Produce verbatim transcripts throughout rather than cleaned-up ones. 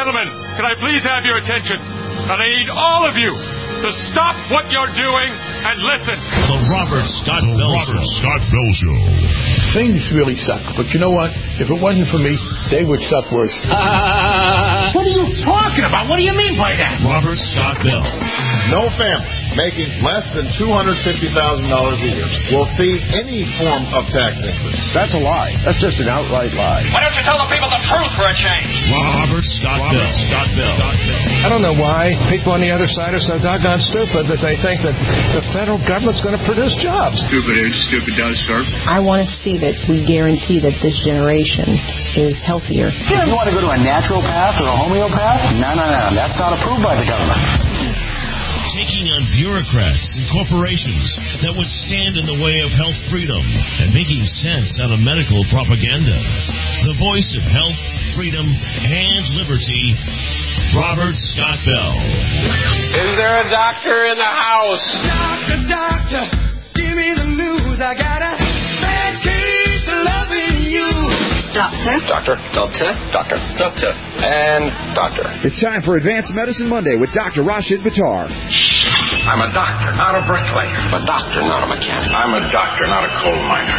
gentlemen, can I please have your attention? And I need all of you to stop what you're doing and listen. The Robert Scott the Bell Robert Show. Scott Bell Show. Things really suck, but you know what? If it wasn't for me, they would suck worse. Uh, what are you talking about? What do you mean by that? Robert Scott Bell. No family making less than two hundred fifty thousand dollars a year will see any form of tax increase. That's a lie. That's just an outright lie. Why don't you tell the people the truth for a change? Robert Scott Robert Bell. Scott Bell. I don't know why people on the other side are so doggone stupid that they think that the federal government's going to produce jobs. Stupid is, stupid does, sir. I want to see that we guarantee that this generation is healthier. If you want to go to a natural path or a homeopath, no, no, no. That's not approved by the government. Taking on bureaucrats and corporations that would stand in the way of health freedom and making sense out of medical propaganda. The voice of health, freedom, and liberty, Robert Scott Bell. Is there a doctor in the house? Doctor, doctor, give me the news. I got a bad case of loving you. Doctor. Doctor. Doctor. Doctor. Doctor. And doctor. It's time for Advanced Medicine Monday with Doctor Rashid Buttar. I'm a doctor, not a bricklayer. I'm a doctor, not a mechanic. I'm a doctor, not a coal miner.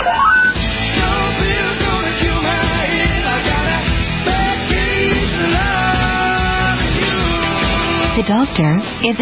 The doctor is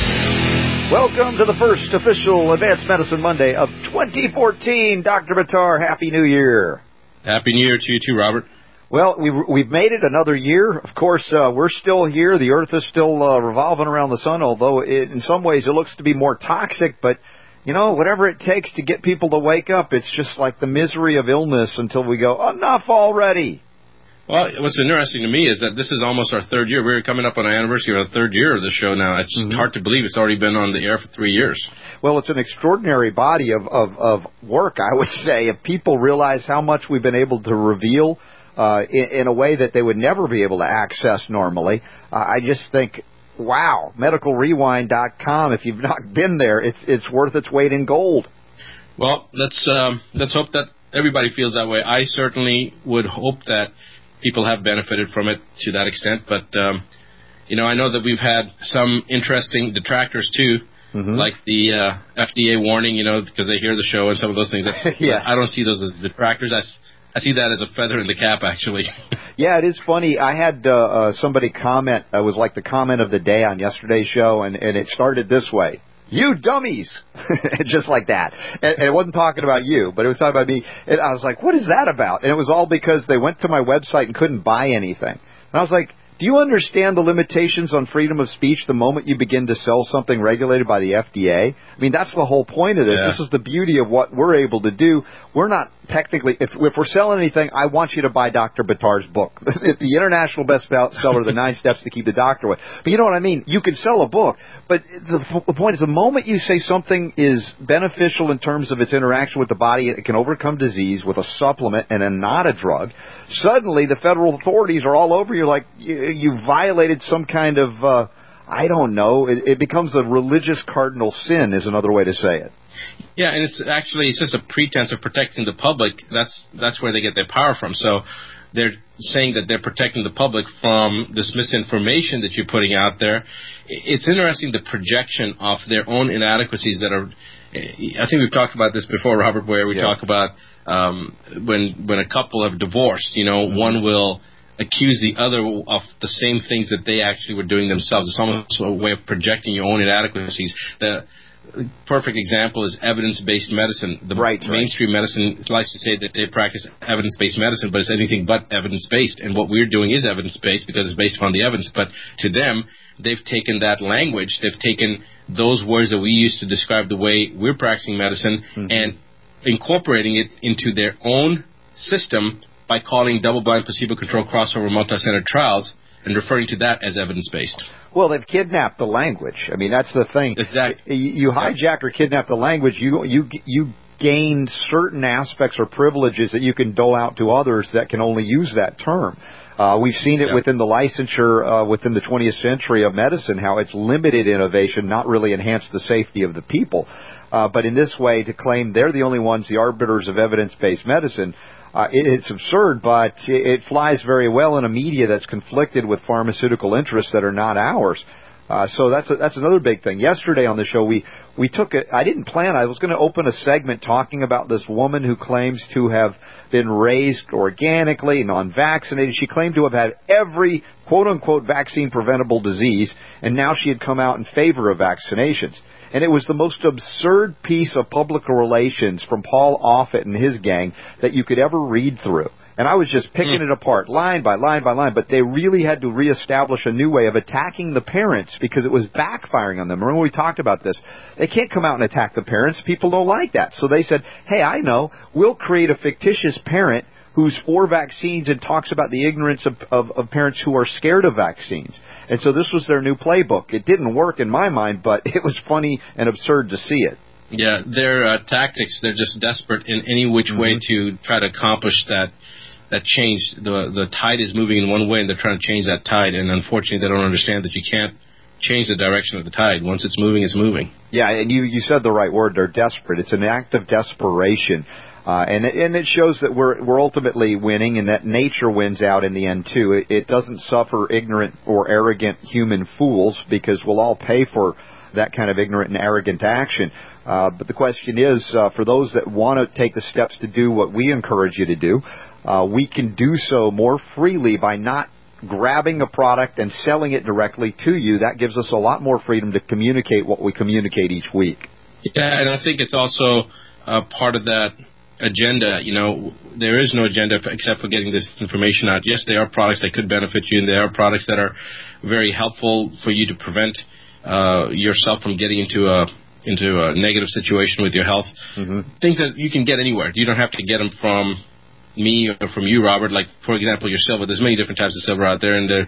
in. Welcome to the first official Advanced Medicine Monday of twenty fourteen. Doctor Buttar, Happy New Year. Happy New Year to you too, Robert. Well, we've, we've made it another year. Of course, uh, we're still here. The Earth is still uh, revolving around the sun, although it, in some ways it looks to be more toxic. But, you know, whatever it takes to get people to wake up, it's just like the misery of illness until we go, enough already. Well, what's interesting to me is that this is almost our third year. We're coming up on our anniversary of our third year of the show now. It's mm-hmm. hard to believe it's already been on the air for three years. Well, it's an extraordinary body of, of, of work, I would say. If people realize how much we've been able to reveal uh, in, in a way that they would never be able to access normally, uh, I just think, wow, medical rewind dot com, if you've not been there, it's it's worth its weight in gold. Well, let's um, let's hope that everybody feels that way. I certainly would hope that people have benefited from it to that extent. But, um, you know, I know that we've had some interesting detractors, too, mm-hmm. like the uh, F D A warning, you know, because they hear the show and some of those things. That's, yeah. I don't see those as detractors. I, I see that as a feather in the cap, actually. Yeah, it is funny. I had uh, uh, somebody comment. It was like the comment of the day on yesterday's show, and, and it started this way. You dummies! Just like that. And, and it wasn't talking about you, but it was talking about me. And I was like, what is that about? And it was all because they went to my website and couldn't buy anything. And I was like, do you understand the limitations on freedom of speech the moment you begin to sell something regulated by the F D A? I mean, that's the whole point of this. Yeah. This is the beauty of what we're able to do. We're not technically, if, if we're selling anything, I want you to buy Doctor Buttar's book. The international bestseller, The Nine Steps to Keep the Doctor Away. But you know what I mean? You can sell a book, but the, the point is the moment you say something is beneficial in terms of its interaction with the body, it can overcome disease with a supplement and a, not a drug, suddenly the federal authorities are all over you like you, you violated some kind of, uh, I don't know, it, it becomes a religious cardinal sin is another way to say it. Yeah, and it's actually it's just a pretense of protecting the public. That's that's where they get their power from. So they're saying that they're protecting the public from this misinformation that you're putting out there. It's interesting the projection of their own inadequacies that are. I think we've talked about this before, Robert, where we yes. talk about um, when when a couple have divorced. You know, mm-hmm. one will accuse the other of the same things that they actually were doing themselves. It's almost a way of projecting your own inadequacies. The perfect example is evidence-based medicine. The right, mainstream right. medicine likes to say that they practice evidence-based medicine, but it's anything but evidence-based. And what we're doing is evidence-based because it's based upon the evidence. But to them, they've taken that language, they've taken those words that we use to describe the way we're practicing medicine mm-hmm. and incorporating it into their own system by calling double-blind, placebo-controlled, crossover, multi-center trials and referring to that as evidence-based. Well, they've kidnapped the language. I mean, that's the thing. Exactly. You, you hijack or kidnap the language, you you you gain certain aspects or privileges that you can dole out to others that can only use that term. Uh, we've seen it yeah. within the licensure uh, within the twentieth century of medicine, how it's limited innovation, not really enhanced the safety of the people. Uh, but in this way, to claim they're the only ones, the arbiters of evidence-based medicine, Uh, it, it's absurd, but it, it flies very well in a media that's conflicted with pharmaceutical interests that are not ours. Uh, so that's a, that's another big thing. Yesterday on the show, we we took it. I didn't plan. I was going to open a segment talking about this woman who claims to have been raised organically, non-vaccinated. She claimed to have had every quote-unquote vaccine-preventable disease, and now she had come out in favor of vaccinations. And it was the most absurd piece of public relations from Paul Offit and his gang that you could ever read through. And I was just picking mm. it apart, line by line by line, but they really had to reestablish a new way of attacking the parents because it was backfiring on them. Remember we talked about this. They can't come out and attack the parents. People don't like that. So they said, hey, I know, we'll create a fictitious parent who's for vaccines and talks about the ignorance of, of, of parents who are scared of vaccines. And so this was their new playbook. It didn't work in my mind, but it was funny and absurd to see it. Yeah, their uh, tactics, they're just desperate in any which mm-hmm. way to try to accomplish that that change. The the tide is moving in one way, and they're trying to change that tide. And unfortunately, they don't understand that you can't change the direction of the tide. Once it's moving, it's moving. Yeah, and you, you said the right word. They're desperate. It's an act of desperation. Uh, and, it, and it shows that we're we're ultimately winning and that nature wins out in the end, too. It, it doesn't suffer ignorant or arrogant human fools because we'll all pay for that kind of ignorant and arrogant action. Uh, but the question is, uh, for those that want to take the steps to do what we encourage you to do, uh, we can do so more freely by not grabbing a product and selling it directly to you. That gives us a lot more freedom to communicate what we communicate each week. Yeah, and I think it's also uh, part of that agenda. You know, there is no agenda except for getting this information out. Yes, there are products that could benefit you, and there are products that are very helpful for you to prevent uh, yourself from getting into a into a negative situation with your health. Mm-hmm. Things that you can get anywhere. You don't have to get them from me or from you, Robert. Like, for example, your silver. There's many different types of silver out there, and the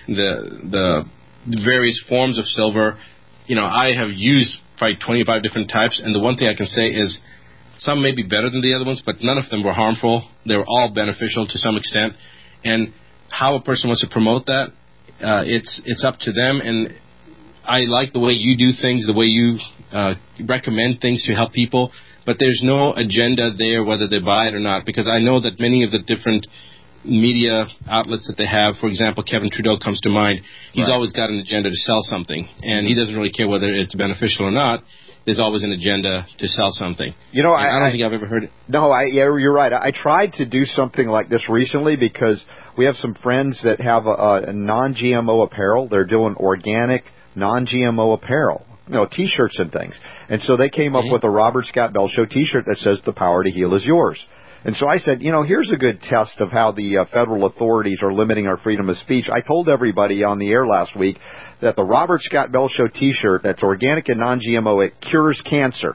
the the various forms of silver. You know, I have used probably twenty-five different types, and the one thing I can say is some may be better than the other ones, but none of them were harmful. They were all beneficial to some extent. And how a person wants to promote that, uh, it's it's up to them. And I like the way you do things, the way you uh, recommend things to help people, but there's no agenda there whether they buy it or not, because I know that many of the different media outlets that they have, for example, Kevin Trudeau comes to mind, he's right. always got an agenda to sell something, and he doesn't really care whether it's beneficial or not. There's always an agenda to sell something. You know, I, I don't I, think I've ever heard it. No, I, yeah, you're right. I tried to do something like this recently because we have some friends that have a, a non-G M O apparel. They're doing organic, non-G M O apparel, you know, T-shirts and things. And so they came mm-hmm. up with a Robert Scott Bell Show T-shirt that says, "The power to heal is yours." And so I said, you know, here's a good test of how the uh, federal authorities are limiting our freedom of speech. I told everybody on the air last week that the Robert Scott Bell Show T-shirt that's organic and non-G M O, it cures cancer.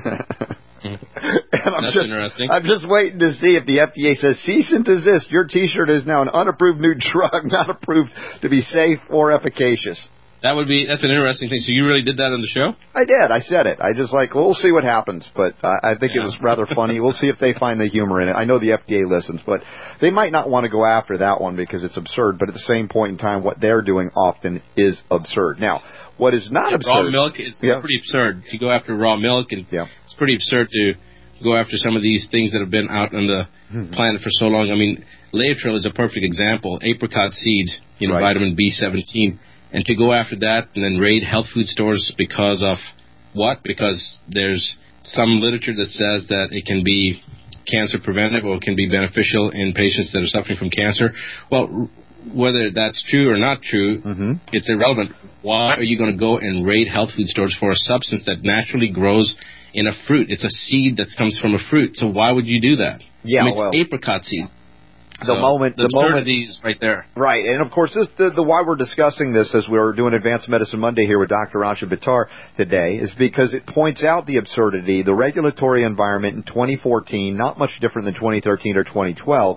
and I'm that's just, interesting. I'm just waiting to see if the F D A says, cease and desist. Your T-shirt is now an unapproved new drug, not approved to be safe or efficacious. That would be, that's an interesting thing. So you really did that on the show? I did. I said it. I just like, well, we'll see what happens. But uh, I think yeah. it was rather funny. We'll see if they find the humor in it. I know the F D A listens, but they might not want to go after that one because it's absurd. But at the same point in time, what they're doing often is absurd. Now, what is not yeah, absurd... Raw milk is yeah. pretty absurd to go after raw milk. And yeah. it's pretty absurd to go after some of these things that have been out on the mm-hmm. planet for so long. I mean, Laetrile is a perfect example. Apricot seeds, you know, right. vitamin B seventeen. And to go after that and then raid health food stores because of what? Because there's some literature that says that it can be cancer preventive or it can be beneficial in patients that are suffering from cancer. Well, whether that's true or not true, mm-hmm. it's irrelevant. Why are you going to go and raid health food stores for a substance that naturally grows in a fruit? It's a seed that comes from a fruit. So why would you do that? Yeah, I mean, it's well, apricot seeds. The so moment, the, the absurdities right there. Right, and of course, this, the, the why we're discussing this as we're doing Advanced Medicine Monday here with Doctor Ranjan Buttar today is because it points out the absurdity. The regulatory environment in twenty fourteen, not much different than twenty thirteen or twenty twelve,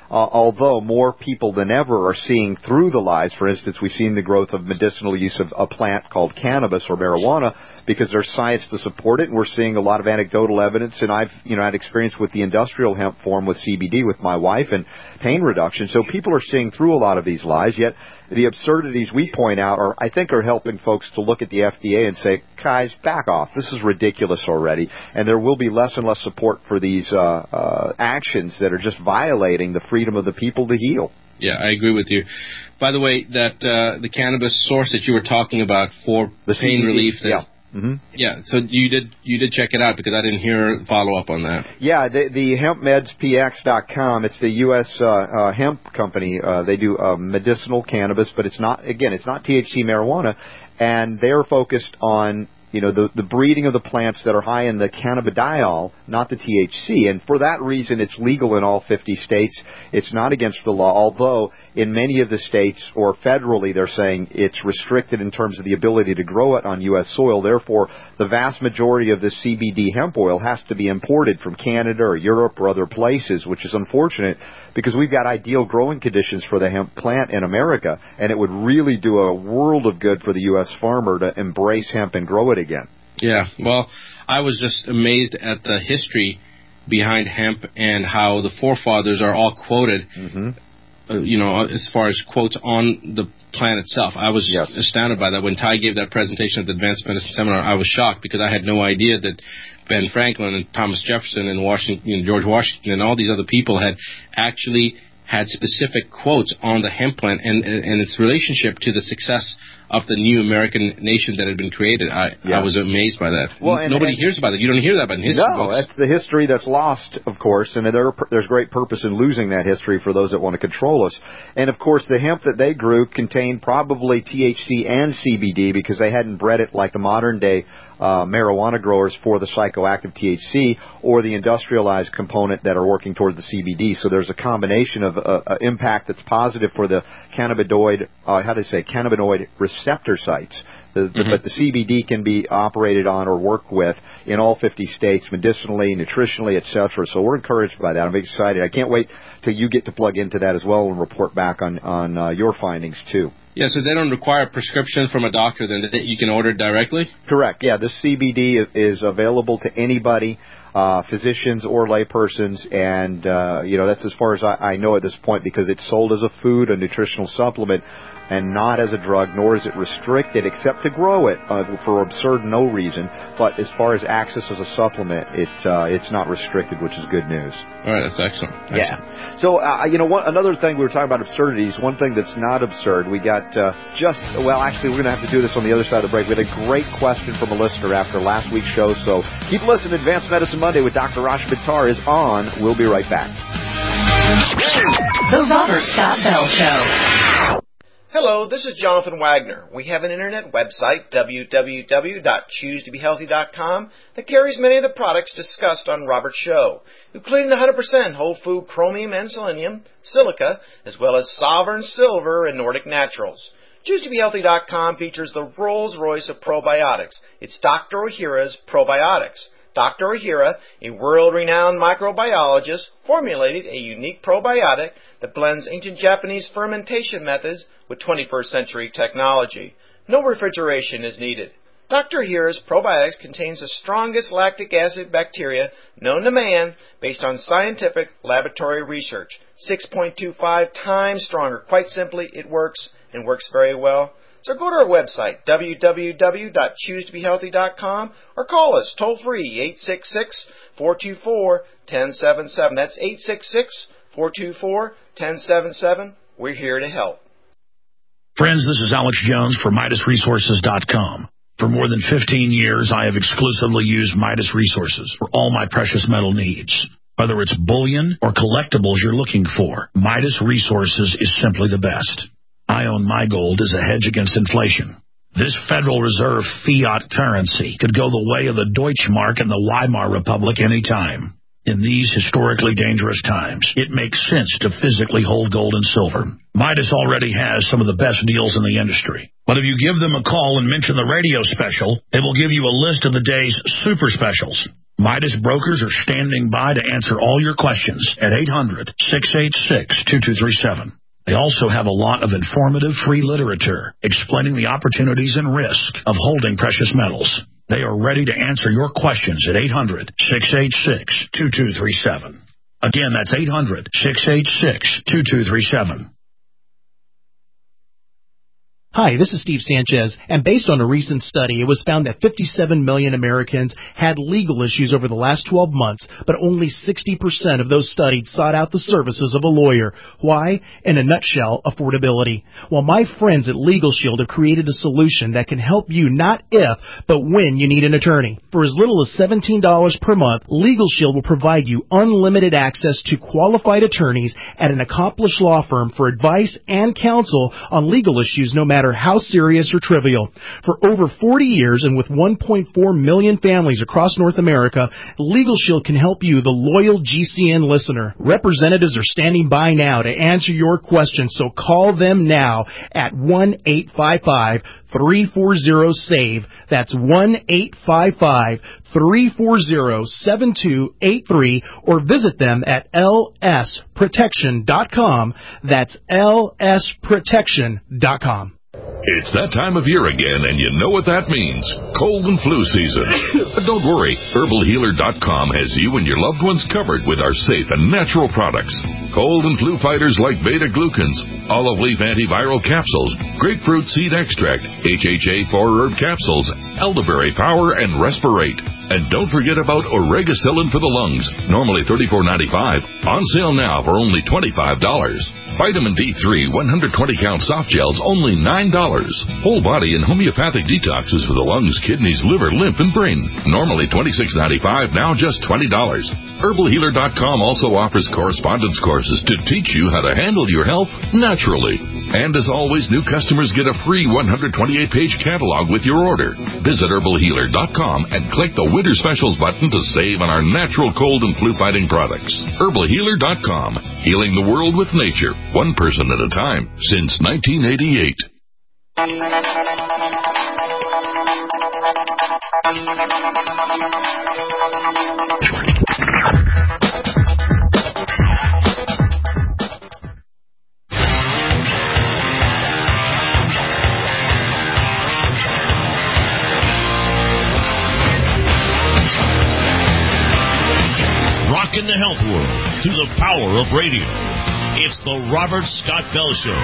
uh, although more people than ever are seeing through the lies. For instance, we've seen the growth of medicinal use of a plant called cannabis or marijuana because there's science to support it, and we're seeing a lot of anecdotal evidence. And I've, you know, had experience with the industrial hemp form with C B D with my wife and pain reduction. So people are seeing through a lot of these lies, yet the absurdities we point out are, I think, are helping folks to look at the F D A and say, guys, back off. This is ridiculous already. And there will be less and less support for these uh, uh, actions that are just violating the freedom of the people to heal. Yeah, I agree with you. By the way, that uh, the cannabis source that you were talking about for the pain C B D relief, that, yeah. Mm-hmm. Yeah, so you did you did check it out because I didn't hear follow up on that. Yeah, the, the hemp meds p x dot com. It's the U S uh, uh, hemp company. Uh, they do uh, medicinal cannabis, but it's not again, it's not T H C marijuana, and they're focused on you know the the breeding of the plants that are high in the cannabidiol, not the T H C, and for that reason, it's legal in all fifty states. It's not against the law, although in many of the states or federally, they're saying it's restricted in terms of the ability to grow it on U S soil. Therefore, the vast majority of the C B D hemp oil has to be imported from Canada or Europe or other places, which is unfortunate because we've got ideal growing conditions for the hemp plant in America, and it would really do a world of good for the U S farmer to embrace hemp and grow it again. Yeah, well, I was just amazed at the history behind hemp and how the forefathers are all quoted, mm-hmm. uh, you know, as far as quotes on the plant itself. I was yes. astounded by that. When Ty gave that presentation at the Advanced Medicine Seminar, I was shocked because I had no idea that Ben Franklin and Thomas Jefferson and Washington, you know, George Washington and all these other people had actually had specific quotes on the hemp plant and, and, and its relationship to the success of the new American nation that had been created. I, yeah. I was amazed by that. Well, and, Nobody and, hears about it. You don't hear that about in history No, books. That's the history that's lost, of course, and there, there's great purpose in losing that history for those that want to control us. And, of course, the hemp that they grew contained probably T H C and C B D because they hadn't bred it like the modern-day uh, marijuana growers for the psychoactive T H C or the industrialized component that are working toward the C B D. So there's a combination of uh, uh, impact that's positive for the cannabinoid, uh, how do they say, cannabinoid receptor sites. The, the, mm-hmm. But the C B D can be operated on or worked with in all fifty states, medicinally, nutritionally, et cetera. So we're encouraged by that. I'm excited. I can't wait till you get to plug into that as well and report back on, on uh, your findings, too. Yeah, so they don't require a prescription from a doctor, then you can order it directly? Correct. Yeah, this C B D is available to anybody, uh, physicians or laypersons, and, uh, you know, that's as far as I, I know at this point because it's sold as a food, a nutritional supplement, and not as a drug, nor is it restricted except to grow it uh, for absurd no reason. But as far as access as a supplement, it's uh, it's not restricted, which is good news. All right, that's excellent. excellent. Yeah. So, uh, you know, one, another thing we were talking about absurdities, one thing that's not absurd, we got uh, just, well, actually, we're going to have to do this on the other side of the break. We had a great question from a listener after last week's show, so keep listening. Advanced Medicine Monday with Doctor Rasha Buttar is on. We'll be right back. The Robert Scott Bell Show. Hello, this is Jonathan Wagner. We have an internet website, w w w dot choose to be healthy dot com, that carries many of the products discussed on Robert's show, including one hundred percent whole food chromium and selenium, silica, as well as Sovereign Silver and Nordic Naturals. choose to be healthy dot com features the Rolls-Royce of probiotics. It's Doctor Ohhira's Probiotics. Doctor Ohhira, a world-renowned microbiologist, formulated a unique probiotic that blends ancient Japanese fermentation methods with twenty-first century technology. No refrigeration is needed. Doctor Ohhira's probiotics contains the strongest lactic acid bacteria known to man based on scientific laboratory research. six point two five times stronger. Quite simply, it works and works very well. So go to our website, w w w dot choose to be healthy dot com, or call us toll-free, eight six six, four two four, one zero seven seven. That's eight six six, four two four, one zero seven seven. We're here to help. Friends, this is Alex Jones for Midas Resources dot com. For more than fifteen years, I have exclusively used Midas Resources for all my precious metal needs. Whether it's bullion or collectibles you're looking for, Midas Resources is simply the best. I own my gold as a hedge against inflation. This Federal Reserve fiat currency could go the way of the Deutschmark and the Weimar Republic any time. In these historically dangerous times, it makes sense to physically hold gold and silver. Midas already has some of the best deals in the industry. But if you give them a call and mention the radio special, they will give you a list of the day's super specials. Midas brokers are standing by to answer all your questions at eight hundred, six eight six, two two three seven. They also have a lot of informative free literature explaining the opportunities and risk of holding precious metals. They are ready to answer your questions at eight hundred, six eight six, two two three seven. Again, that's eight hundred, six eight six, two two three seven. Hi, this is Steve Sanchez, and based on a recent study, it was found that fifty-seven million Americans had legal issues over the last twelve months, but only sixty percent of those studied sought out the services of a lawyer. Why? In a nutshell, affordability. Well, my friends at Legal Shield have created a solution that can help you not if, but when you need an attorney. For as little as seventeen dollars per month, Legal Shield will provide you unlimited access to qualified attorneys at an accomplished law firm for advice and counsel on legal issues no matter how serious or trivial. For over forty years and with one point four million families across North America, Legal Shield can help you, the loyal G C N listener. Representatives are standing by now to answer your questions, so call them now at one eight five five, three four zero, S A V E. That's one eight five five, three four zero, seven two eight three, or visit them at L S protection dot com. That's L S protection dot com. It's that time of year again, and you know what that means. Cold and flu season. But don't worry. Herbal Healer dot com has you and your loved ones covered with our safe and natural products. Cold and flu fighters like beta-glucans, olive leaf antiviral capsules, grapefruit seed extract, H H A four herb capsules, elderberry power, and Respirate. And don't forget about Oregacillin for the lungs, normally thirty-four ninety-five, on sale now for only twenty-five dollars. Vitamin D three one hundred twenty count soft gels, only nine dollars. Whole body and homeopathic detoxes for the lungs, kidneys, liver, lymph, and brain, normally twenty-six ninety-five, now just twenty dollars. Herbal Healer dot com also offers correspondence courses to teach you how to handle your health naturally. And as always, new customers get a free one hundred twenty-eight page catalog with your order. Visit Herbal Healer dot com and click the Winter Specials button to save on our natural cold and flu fighting products. Herbal Healer dot com, healing the world with nature, one person at a time, since nineteen eighty-eight. Rocking the health world through the power of radio. It's the Robert Scott Bell Show.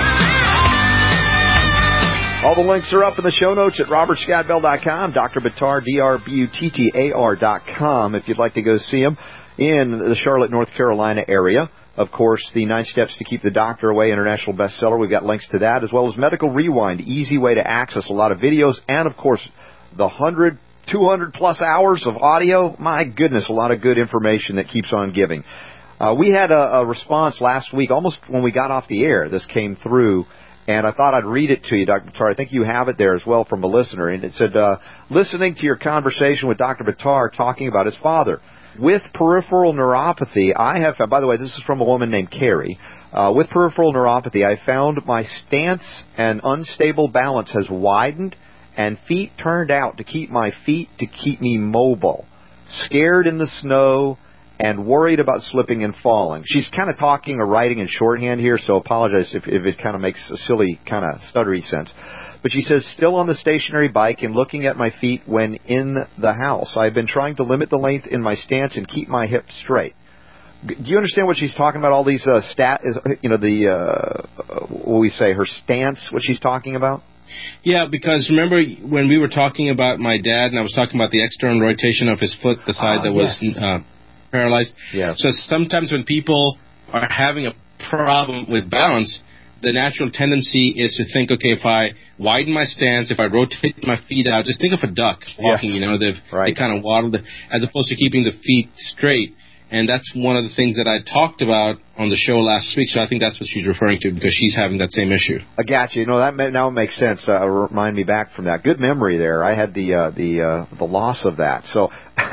All the links are up in the show notes at robert scott bell dot com, Doctor Buttar, D R B U T T A R dot com, if you'd like to go see him in the Charlotte, North Carolina area. Of course, the Nine Steps to Keep the Doctor Away international bestseller. We've got links to that, as well as Medical Rewind, easy way to access a lot of videos, and, of course, the one hundred, two hundred plus hours of audio. My goodness, a lot of good information that keeps on giving. Uh, we had a, a response last week, almost when we got off the air. This came through, and I thought I'd read it to you, Doctor Buttar. I think you have it there as well from a listener. And it said, uh, listening to your conversation with Doctor Buttar talking about his father. With peripheral neuropathy, I have found, by the way, this is from a woman named Carrie. Uh, with peripheral neuropathy, I found my stance and unstable balance has widened and feet turned out to keep my feet to keep me mobile. Scared in the snow and worried about slipping and falling. She's kind of talking or writing in shorthand here, so apologize if, if it kind of makes a silly kind of stuttery sense. But she says, still on the stationary bike and looking at my feet when in the house. I've been trying to limit the length in my stance and keep my hips straight. Do you understand what she's talking about? All these uh, stat, you know, the uh, what we say, her stance, what she's talking about? Yeah, because remember when we were talking about my dad, and I was talking about the external rotation of his foot, the side uh, that was yes. uh, paralyzed. Yes. So sometimes when people are having a problem with balance, the natural tendency is to think, okay, if I widen my stance, if I rotate my feet out, just think of a duck walking, yes. you know, they've, right. they kind of waddle, as opposed to keeping the feet straight. And that's one of the things that I talked about on the show last week, so I think that's what she's referring to, because she's having that same issue. I got you. You know, that may, now makes sense. Uh, remind me back from that. Good memory there. I had the uh, the uh, the loss of that. So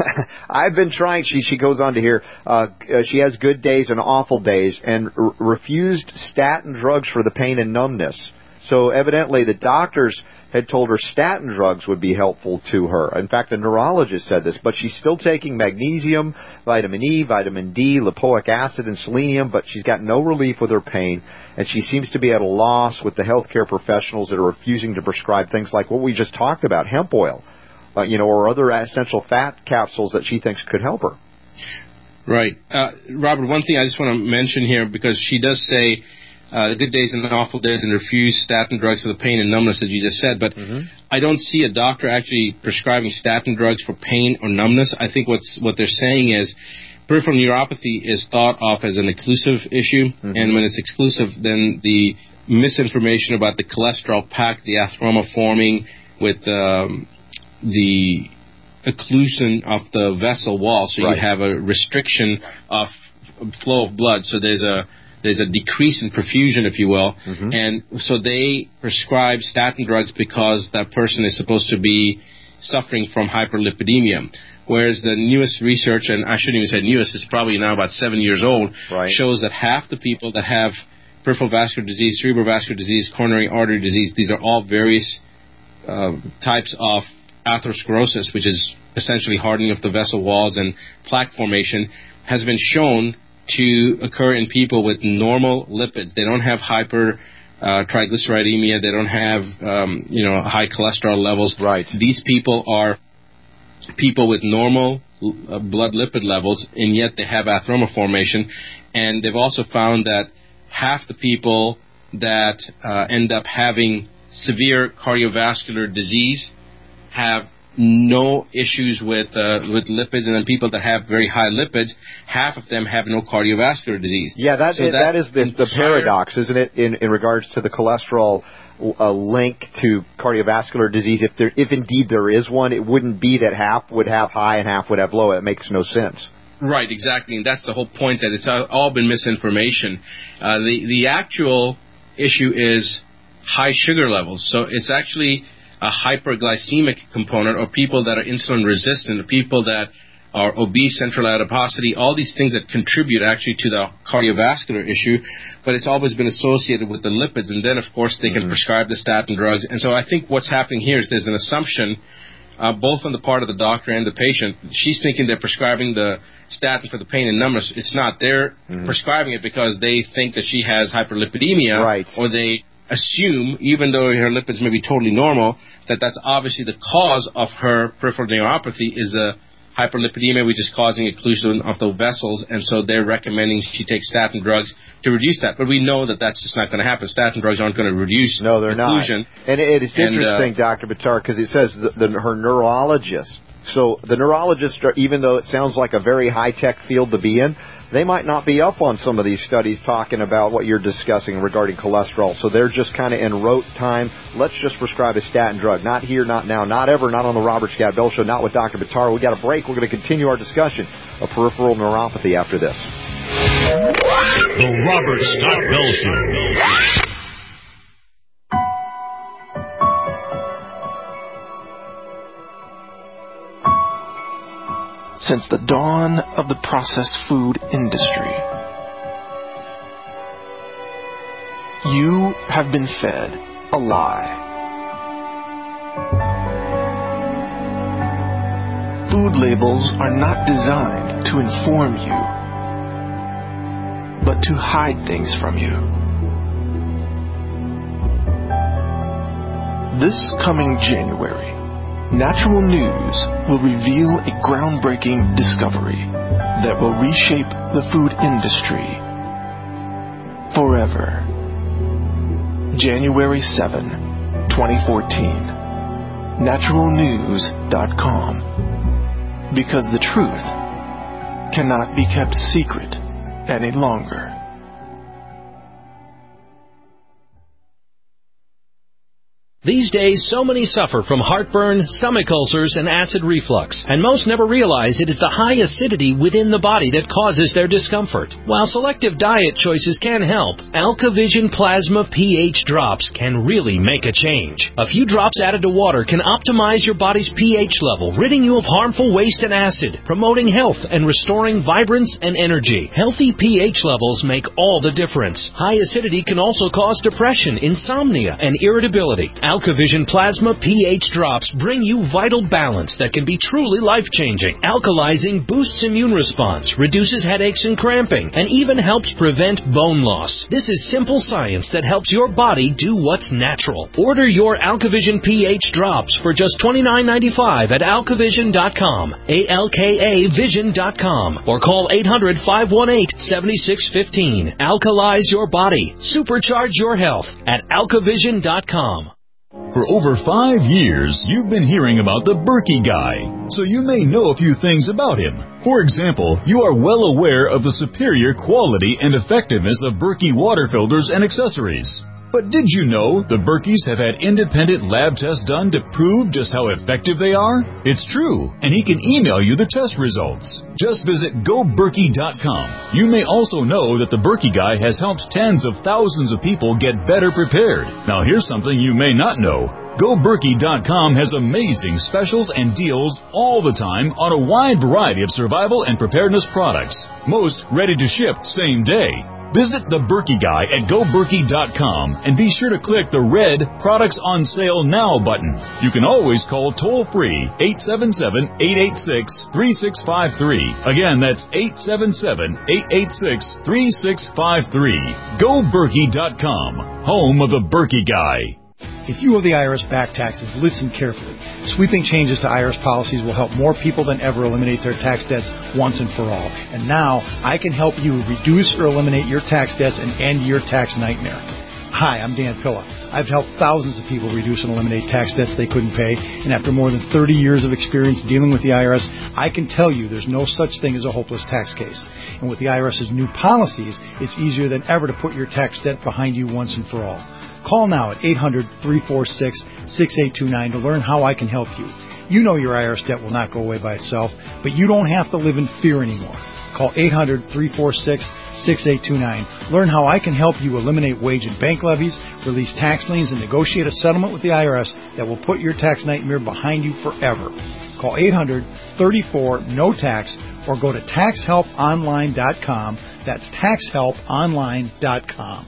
I've been trying. She she goes on to here. Uh, she has good days and awful days, and r- refused statin drugs for the pain and numbness. So evidently the doctors had told her statin drugs would be helpful to her. In fact, a neurologist said this, but she's still taking magnesium, vitamin E, vitamin D, lipoic acid, and selenium, but she's got no relief with her pain, and she seems to be at a loss with the healthcare professionals that are refusing to prescribe things like what we just talked about, hemp oil, uh, you know, or other essential fat capsules that she thinks could help her. Right. Uh, Robert, one thing I just want to mention here, because she does say uh, the good days and the awful days and refuse statin drugs for the pain and numbness that you just said, but mm-hmm. I don't see a doctor actually prescribing statin drugs for pain or numbness. I think what's what they're saying is peripheral neuropathy is thought of as an exclusive issue, mm-hmm. and when it's exclusive, then the misinformation about the cholesterol pack, the atheroma forming with um, the occlusion of the vessel wall, so right. you have a restriction of flow of blood. So there's a there's a decrease in perfusion, if you will, mm-hmm. and so they prescribe statin drugs because that person is supposed to be suffering from hyperlipidemia. Whereas the newest research, and I shouldn't even say newest, it's probably now about seven years old, right. shows that half the people that have peripheral vascular disease, cerebrovascular disease, coronary artery disease, these are all various uh, types of atherosclerosis, which is essentially hardening of the vessel walls and plaque formation, has been shown to occur in people with normal lipids. They don't have hyper uh, triglyceridemia. They don't have um, you know high cholesterol levels. Right. These people are people with normal uh, blood lipid levels, and yet they have atheroma formation. And they've also found that half the people that uh, end up having severe cardiovascular disease have no issues with uh, with lipids, and then people that have very high lipids, half of them have no cardiovascular disease. Yeah, that so is, that is the, the paradox, isn't it, in, in regards to the cholesterol uh, link to cardiovascular disease? If there, if indeed there is one, it wouldn't be that half would have high and half would have low. It makes no sense. Right, exactly, and that's the whole point, that it's all been misinformation. Uh, the, the actual issue is high sugar levels. So it's actually a hyperglycemic component, or people that are insulin resistant, or people that are obese, central adiposity, all these things that contribute actually to the cardiovascular issue, but it's always been associated with the lipids, and then of course they can mm-hmm. prescribe the statin drugs. And so I think what's happening here is there's an assumption uh, both on the part of the doctor and the patient. She's thinking they're prescribing the statin for the pain and numbness. It's not. They're mm-hmm. prescribing it because they think that she has hyperlipidemia, right. or they assume, even though her lipids may be totally normal, that that's obviously the cause of her peripheral neuropathy is a hyperlipidemia, which is causing occlusion of the vessels, and so they're recommending she take statin drugs to reduce that. But we know that that's just not going to happen. Statin drugs aren't going to reduce no, they're occlusion. Not. And it, it's and, interesting, uh, Doctor Buttar, because it says the, the, her neurologist. So the neurologists, are, even though it sounds like a very high-tech field to be in, they might not be up on some of these studies talking about what you're discussing regarding cholesterol. So they're just kind of in rote time. Let's just prescribe a statin drug. Not here, not now, not ever, not on the Robert Scott Bell Show, not with Doctor Buttar. We got a break. We're going to continue our discussion of peripheral neuropathy after this. The Robert Scott Bell Show. Since the dawn of the processed food industry, you have been fed a lie. Food labels are not designed to inform you, but to hide things from you. This coming January, Natural News will reveal a groundbreaking discovery that will reshape the food industry forever. January seventh, twenty fourteen. natural news dot com. Because the truth cannot be kept secret any longer. These days, so many suffer from heartburn, stomach ulcers, and acid reflux, and most never realize it is the high acidity within the body that causes their discomfort. While selective diet choices can help, AlkaVision Plasma pH drops can really make a change. A few drops added to water can optimize your body's pH level, ridding you of harmful waste and acid, promoting health and restoring vibrance and energy. Healthy pH levels make all the difference. High acidity can also cause depression, insomnia, and irritability. AlkaVision Plasma pH drops bring you vital balance that can be truly life-changing. Alkalizing boosts immune response, reduces headaches and cramping, and even helps prevent bone loss. This is simple science that helps your body do what's natural. Order your AlkaVision pH drops for just twenty-nine ninety-five at alkavision dot com, A L K A vision dot com, or call eight hundred, five one eight, seven six one five. Alkalize your body. Supercharge your health at alkavision dot com. For over five years, you've been hearing about the Berkey Guy, so you may know a few things about him. For example, you are well aware of the superior quality and effectiveness of Berkey water filters and accessories. But did you know the Berkeys have had independent lab tests done to prove just how effective they are? It's true, and he can email you the test results. Just visit go berkey dot com. You may also know that the Berkey Guy has helped tens of thousands of people get better prepared. Now here's something you may not know. go berkey dot com has amazing specials and deals all the time on a wide variety of survival and preparedness products, most ready to ship same day. Visit the Berkey Guy at go berkey dot com and be sure to click the red Products on Sale Now button. You can always call toll-free eight seven seven, eight eight six, three six five three. Again, that's eight seven seven, eight eight six, three six five three. go berkey dot com, home of the Berkey Guy. If you owe the I R S back taxes, listen carefully. Sweeping changes to I R S policies will help more people than ever eliminate their tax debts once and for all. And now, I can help you reduce or eliminate your tax debts and end your tax nightmare. Hi, I'm Dan Pilla. I've helped thousands of people reduce and eliminate tax debts they couldn't pay, and after more than thirty years of experience dealing with the I R S, I can tell you there's no such thing as a hopeless tax case. And with the IRS's new policies, it's easier than ever to put your tax debt behind you once and for all. Call now at eight hundred, three four six, six eight two nine to learn how I can help you. You know your I R S debt will not go away by itself, but you don't have to live in fear anymore. Call eight hundred, three four six, six eight two nine. Learn how I can help you eliminate wage and bank levies, release tax liens, and negotiate a settlement with the I R S that will put your tax nightmare behind you forever. Call eight hundred, three four, N O tax or go to tax help online dot com. That's tax help online dot com.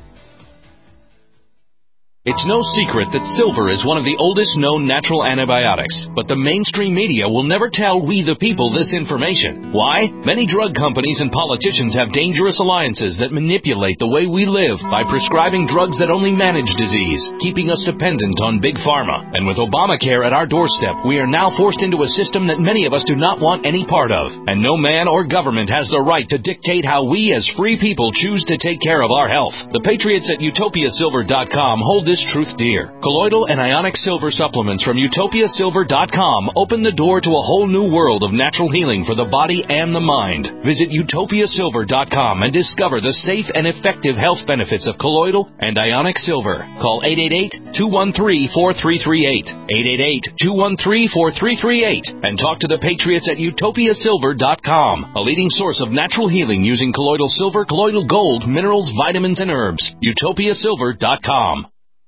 It's no secret that silver is one of the oldest known natural antibiotics, but the mainstream media will never tell we the people this information. Why? Many drug companies and politicians have dangerous alliances that manipulate the way we live by prescribing drugs that only manage disease, keeping us dependent on big pharma. And with Obamacare at our doorstep, we are now forced into a system that many of us do not want any part of. And no man or government has the right to dictate how we as free people choose to take care of our health. The patriots at utopia silver dot com hold this truth dear. Colloidal and ionic silver supplements from utopia silver dot com open the door to a whole new world of natural healing for the body and the mind. Visit utopia silver dot com and discover the safe and effective health benefits of colloidal and ionic silver. Call eight eight eight, two one three, four three three eight, eight eight eight, two one three, four three three eight, and talk to the patriots at utopia silver dot com, a leading source of natural healing using colloidal silver, colloidal gold, minerals, vitamins, and herbs. utopia silver dot com.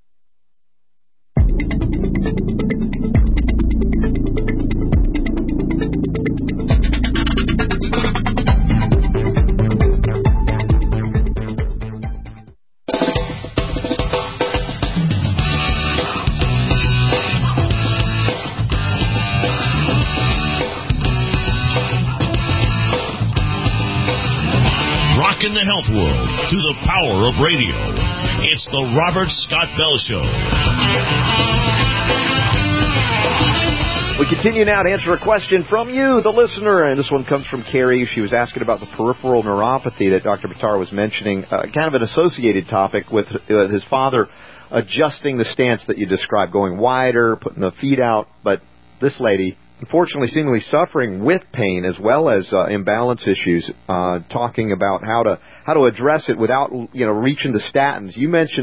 In the health world through the power of radio. It's the Robert Scott Bell Show. We continue now to answer a question from you, the listener, and this one comes from Carrie. She was asking about the peripheral neuropathy that Doctor Buttar was mentioning, uh, kind of an associated topic with uh, his father adjusting the stance that you described, going wider, putting the feet out, but this lady, unfortunately, seemingly suffering with pain as well as uh, imbalance issues, uh, talking about how to how to address it without, you know, reaching to statins. You mentioned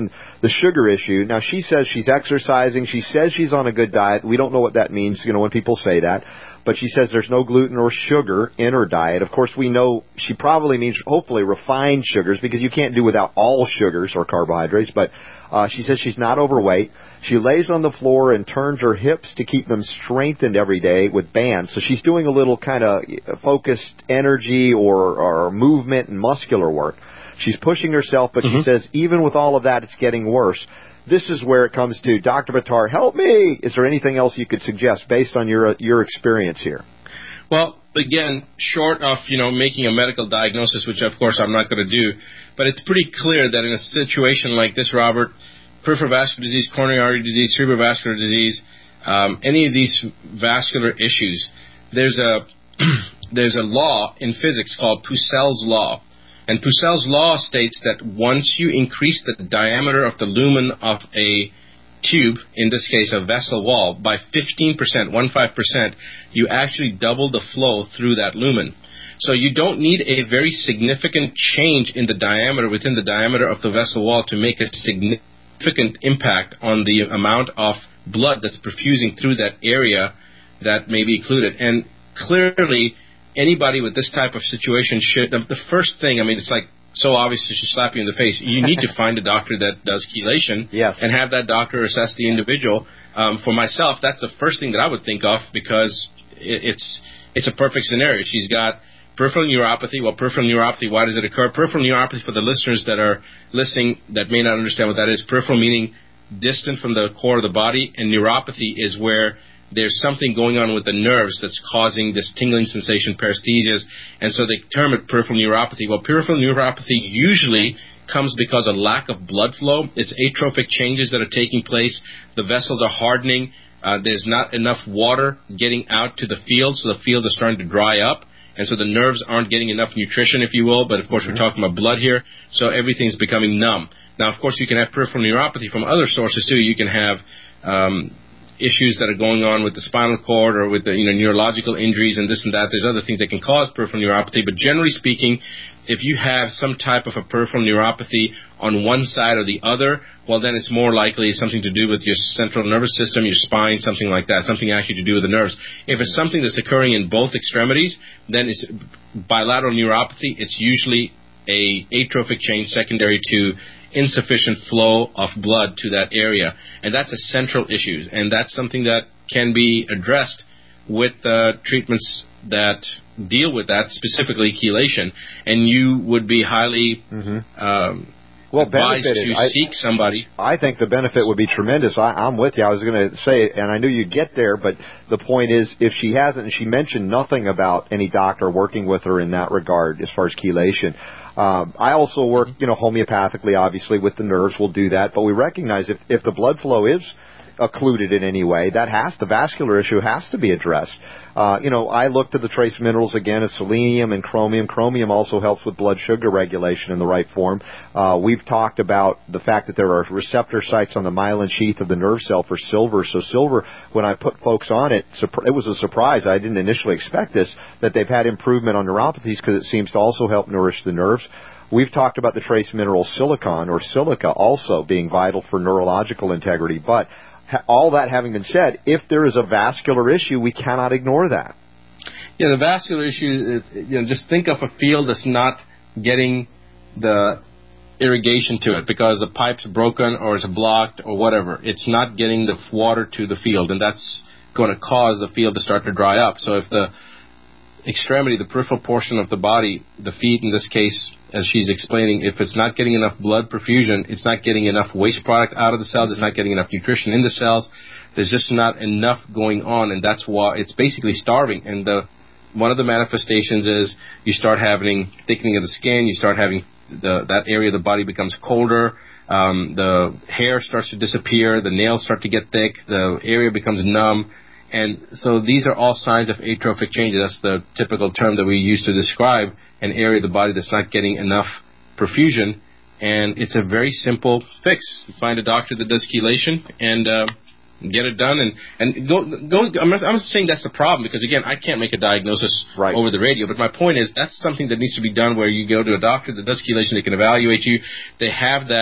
the sugar issue. Now, she says she's exercising. She says she's on a good diet. We don't know what that means, you know, when people say that. But she says there's no gluten or sugar in her diet. Of course, we know she probably means, hopefully, refined sugars, because you can't do without all sugars or carbohydrates. But uh, she says she's not overweight. She lays on the floor and turns her hips to keep them strengthened every day with bands. So she's doing a little kind of focused energy or, or movement and muscular work. She's pushing herself, but mm-hmm. she says even with all of that, it's getting worse. This is where it comes to, Doctor Buttar, help me. Is there anything else you could suggest based on your your experience here? Well, again, short of, you know, making a medical diagnosis, which of course I'm not going to do, but it's pretty clear that in a situation like this, Robert, peripheral vascular disease, coronary artery disease, cerebrovascular disease, um, any of these vascular issues, there's a there's a law in physics called Pucell's law. And Pucell's law states that once you increase the diameter of the lumen of a tube, in this case a vessel wall, by fifteen percent, fifteen percent, you actually double the flow through that lumen. So you don't need a very significant change in the diameter, within the diameter of the vessel wall, to make a significant impact on the amount of blood that's perfusing through that area that may be occluded. And clearly, anybody with this type of situation should, the, the first thing, I mean, it's like so obvious to slap you in the face, you need to find a doctor that does chelation yes. and have that doctor assess the individual. Um, for myself, that's the first thing that I would think of, because it, it's it's a perfect scenario. She's got peripheral neuropathy. Well, peripheral neuropathy, why does it occur? Peripheral neuropathy, for the listeners that are listening that may not understand what that is, peripheral meaning distant from the core of the body, and neuropathy is where there's something going on with the nerves that's causing this tingling sensation, paresthesias, and so they term it peripheral neuropathy. Well, peripheral neuropathy usually comes because of lack of blood flow. It's atrophic changes that are taking place. The vessels are hardening. Uh, there's not enough water getting out to the field, so the fields are starting to dry up, and so the nerves aren't getting enough nutrition, if you will, but of course mm-hmm. we're talking about blood here, so everything's becoming numb. Now, of course, you can have peripheral neuropathy from other sources, too. You can have um, issues that are going on with the spinal cord or with the, you know, neurological injuries and this and that. There's other things that can cause peripheral neuropathy, but generally speaking, if you have some type of a peripheral neuropathy on one side or the other, well, then it's more likely something to do with your central nervous system, your spine, something like that, something actually to do with the nerves. If it's something that's occurring in both extremities, then it's bilateral neuropathy. It's usually a atrophic change secondary to insufficient flow of blood to that area, and that's a central issue, and that's something that can be addressed with uh, treatments that deal with that, specifically chelation, and you would be highly mm-hmm. um, well, advised benefited. to I, seek somebody. I think the benefit would be tremendous. I, I'm with you. I was going to say, and I knew you'd get there, but the point is, if she hasn't, and she mentioned nothing about any doctor working with her in that regard as far as chelation. Um, I also work, you know, homeopathically, obviously, with the nerves. We'll do that, but we recognize if, if the blood flow is occluded in any way, that has the vascular issue has to be addressed. Uh, you know, I looked at the trace minerals again as selenium and chromium. Chromium also helps with blood sugar regulation in the right form. Uh, we've talked about the fact that there are receptor sites on the myelin sheath of the nerve cell for silver. So silver, when I put folks on it, it was a surprise. I didn't initially expect this, that they've had improvement on neuropathies because it seems to also help nourish the nerves. We've talked about the trace mineral silicon or silica also being vital for neurological integrity, but all that having been said, if there is a vascular issue, we cannot ignore that. Yeah, the vascular issue is, you know, just think of a field that's not getting the irrigation to it because the pipe's broken or it's blocked or whatever. It's not getting the water to the field, and that's going to cause the field to start to dry up. So if the extremity, the peripheral portion of the body, the feet in this case, as she's explaining, if it's not getting enough blood perfusion, it's not getting enough waste product out of the cells, it's not getting enough nutrition in the cells, there's just not enough going on, and that's why it's basically starving. And the, one of the manifestations is you start having thickening of the skin, you start having the, that area of the body becomes colder, um, the hair starts to disappear, the nails start to get thick, the area becomes numb. And so these are all signs of atrophic changes. That's the typical term that we use to describe an area of the body that's not getting enough perfusion. And it's a very simple fix. You find a doctor that does chelation and uh, get it done. And, and go, go. I'm not, I'm not saying that's the problem because, again, I can't make a diagnosis right. over the radio. But my point is that's something that needs to be done where you go to a doctor that does chelation. They can evaluate you. They have that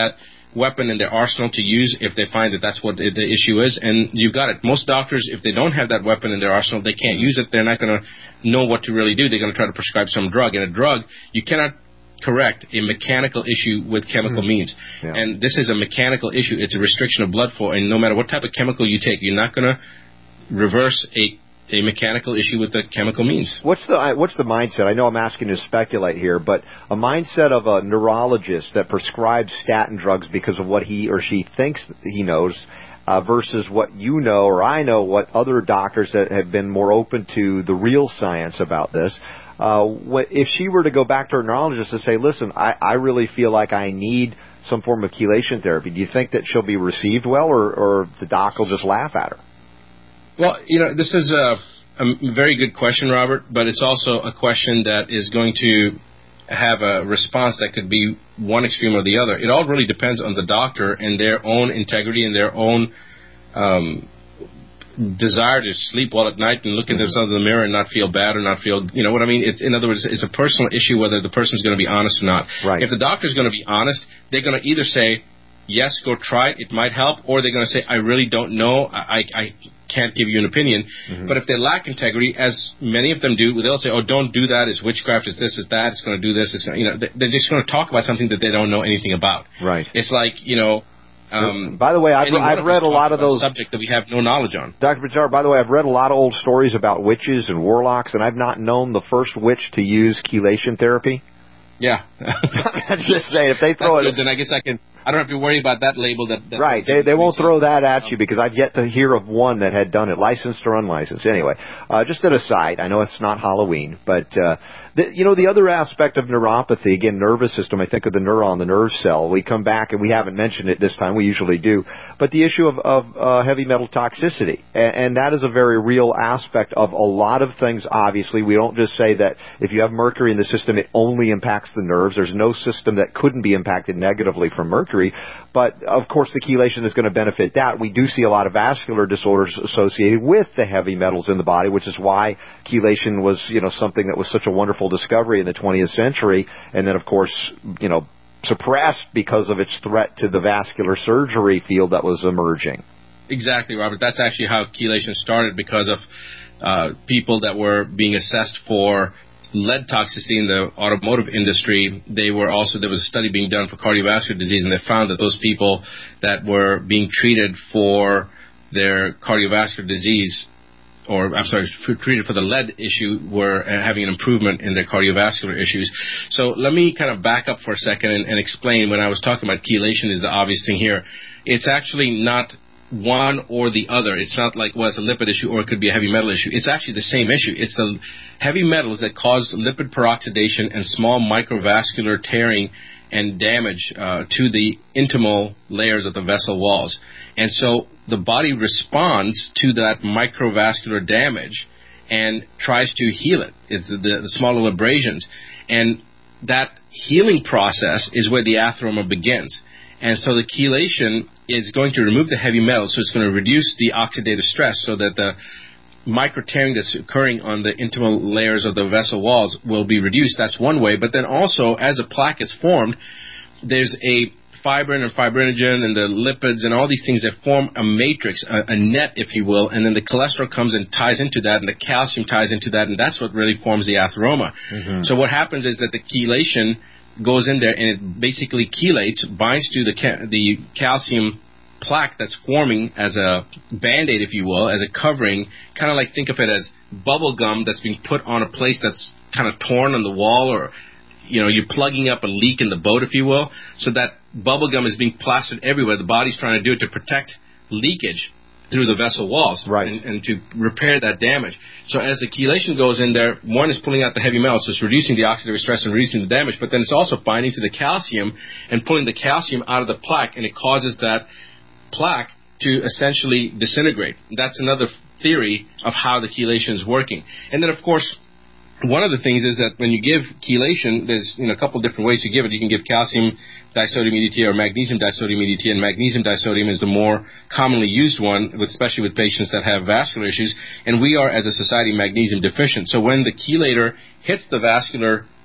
weapon in their arsenal to use if they find that that's what the issue is. And you got it. Most doctors, if they don't have that weapon in their arsenal, they can't use it. They're not going to know what to really do. They're going to try to prescribe some drug. And a drug, you cannot correct a mechanical issue with chemical mm. means. Yeah. And this is a mechanical issue. It's a restriction of blood flow. And no matter what type of chemical you take, you're not going to reverse a a mechanical issue with the chemical means. What's the what's the mindset? I know I'm asking you to speculate here, but a mindset of a neurologist that prescribes statin drugs because of what he or she thinks he knows uh, versus what you know or I know, what other doctors that have been more open to the real science about this. Uh, what, if she were to go back to her neurologist and say, listen, I, I really feel like I need some form of chelation therapy, do you think that she'll be received well, or, or the doc will just laugh at her? Well, you know, this is a, a very good question, Robert, but it's also a question that is going to have a response that could be one extreme or the other. It all really depends on the doctor and their own integrity and their own um, desire to sleep well at night and look at themselves in the mirror and not feel bad or not feel, you know what I mean? It's, in other words, it's a personal issue whether the person's going to be honest or not. Right. If the doctor's going to be honest, they're going to either say, yes, go try it, it might help, or they're going to say, I really don't know, I, I can't give you an opinion. Mm-hmm. But if they lack integrity, as many of them do, they'll say, oh, don't do that, it's witchcraft, it's this, it's that, it's going to do this, it's going to, you know, they're just going to talk about something that they don't know anything about. Right. It's like, you know, Um, by the way, I've, I've read a lot of those subject that we have no knowledge on. Doctor Bajjar, by the way, I've read a lot of old stories about witches and warlocks, and I've not known the first witch to use chelation therapy. Yeah. I'm just saying, if they throw it, then I guess I can. I don't have to worry about that label. That, that right. They they won't throw that at you because I've yet to hear of one that had done it, licensed or unlicensed. Anyway, uh, just an aside. I know it's not Halloween, but uh, the, you know the other aspect of neuropathy, again, nervous system. I think of the neuron, the nerve cell. We come back and we haven't mentioned it this time. We usually do, but the issue of, of uh, heavy metal toxicity, and, and that is a very real aspect of a lot of things. Obviously, we don't just say that if you have mercury in the system, it only impacts the nerves. There's no system that couldn't be impacted negatively from mercury. But, of course, the chelation is going to benefit that. We do see a lot of vascular disorders associated with the heavy metals in the body, which is why chelation was, you know, something that was such a wonderful discovery in the twentieth century. And then, of course, you know, suppressed because of its threat to the vascular surgery field that was emerging. Exactly, Robert. That's actually how chelation started, because of uh, people that were being assessed for lead toxicity in the automotive industry. They were also, there was a study being done for cardiovascular disease, and they found that those people that were being treated for their cardiovascular disease, or I'm sorry, treated for the lead issue, were having an improvement in their cardiovascular issues. So let me kind of back up for a second and, and explain. When I was talking about chelation is the obvious thing here. It's actually not one or the other. It's not like, well, it's a lipid issue or it could be a heavy metal issue. It's actually the same issue. It's the heavy metals that cause lipid peroxidation and small microvascular tearing and damage uh, to the intimal layers of the vessel walls. And so the body responds to that microvascular damage and tries to heal it. It's the, the small little abrasions. And that healing process is where the atheroma begins. And so the chelation is going to remove the heavy metals, so it's going to reduce the oxidative stress so that the micro tearing that's occurring on the intimal layers of the vessel walls will be reduced. That's one way. But then also, as a plaque is formed, there's a fibrin and fibrinogen and the lipids and all these things that form a matrix, a, a net, if you will, and then the cholesterol comes and ties into that, and the calcium ties into that, and that's what really forms the atheroma. Mm-hmm. So what happens is that the chelation goes in there and it basically chelates, binds to the ca- the calcium plaque that's forming as a Band-Aid, if you will, as a covering, kind of like think of it as bubble gum that's being put on a place that's kind of torn on the wall, or, you know, you're plugging up a leak in the boat, if you will. So that bubble gum is being plastered everywhere. The body's trying to do it to protect leakage through the vessel walls, right, and, and to repair that damage. So as the chelation goes in there, one is pulling out the heavy metals, so it's reducing the oxidative stress and reducing the damage, but then it's also binding to the calcium and pulling the calcium out of the plaque, and it causes that plaque to essentially disintegrate. That's another theory of how the chelation is working. And then, of course, one of the things is that when you give chelation, there's, you know, a couple different ways to give it. You can give calcium disodium E D T or magnesium disodium E D T, and magnesium disodium is the more commonly used one, with, especially with patients that have vascular issues. And we are, as a society, magnesium deficient. So when the chelator hits the vascular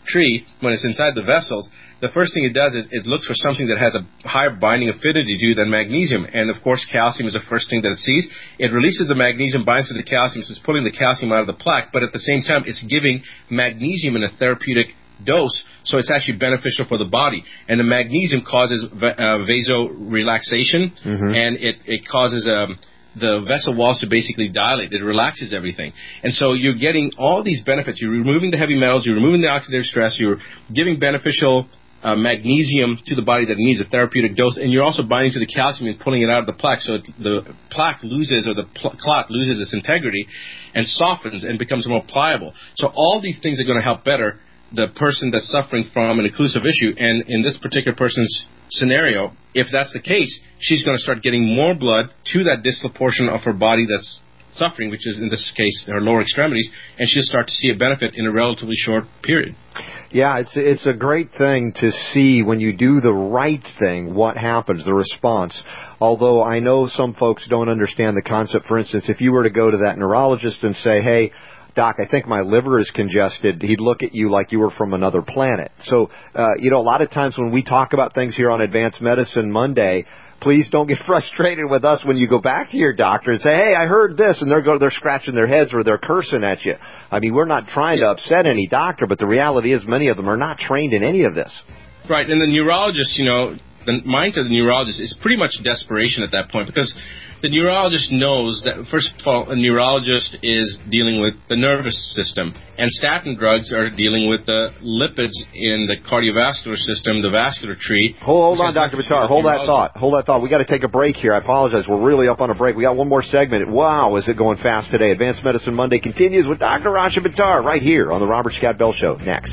tree, when it's inside the vessels, the first thing it does is it looks for something that has a higher binding affinity to than magnesium. And, of course, calcium is the first thing that it sees. It releases the magnesium, binds to the calcium, so it's pulling the calcium out of the plaque, but at the same time, it's giving magnesium in a therapeutic dose, so it's actually beneficial for the body. And the magnesium causes va- uh, vasorelaxation, mm-hmm. and it, it causes um, the vessel walls to basically dilate. It relaxes everything. And so you're getting all these benefits. You're removing the heavy metals, you're removing the oxidative stress, you're giving beneficial uh, magnesium to the body that it needs, a therapeutic dose, and you're also binding to the calcium and pulling it out of the plaque, so it, the plaque loses, or the pl- clot loses its integrity and softens and becomes more pliable. So all these things are going to help better the person that's suffering from an occlusive issue. And in this particular person's scenario, if that's the case, she's going to start getting more blood to that distal portion of her body that's suffering, which is in this case her lower extremities, and she'll start to see a benefit in a relatively short period. Yeah, it's it's a great thing to see when you do the right thing, what happens, the response. Although I know some folks don't understand the concept. For instance, if you were to go to that neurologist and say, hey, Doc, I think my liver is congested, he'd look at you like you were from another planet. So, uh, you know, a lot of times when we talk about things here on Advanced Medicine Monday, please don't get frustrated with us when you go back to your doctor and say, hey, I heard this, and they're go, they're scratching their heads or they're cursing at you. I mean, we're not trying to upset any doctor, but the reality is many of them are not trained in any of this. Right, and the neurologist, you know, the mindset of the neurologist is pretty much desperation at that point, because the neurologist knows that, first of all, a neurologist is dealing with the nervous system, and statin drugs are dealing with the lipids in the cardiovascular system, the vascular tree. Hold, hold on, Doctor Buttar. Hold that thought. Hold that thought. We got to take a break here. I apologize. We're really up on a break. We got one more segment. Wow, is it going fast today? Advanced Medicine Monday continues with Doctor Rasha Buttar right here on the Robert Scott Bell Show. Next.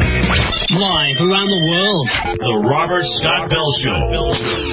Live around the world, the Robert Scott Bell Show.